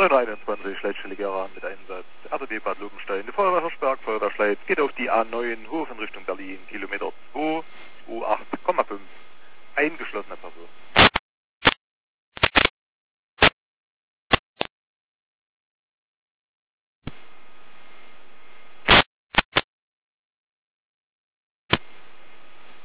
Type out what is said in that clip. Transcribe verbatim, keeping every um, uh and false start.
hunderteinundzwanzig schlechtstelliger Rahmen mit Einsatz. R T B Bad Lobenstein, die Feuerwehr Hirschberg, Feuerwehr Schleiz, geht auf die A neun, Hofen Richtung Berlin, Kilometer zwei.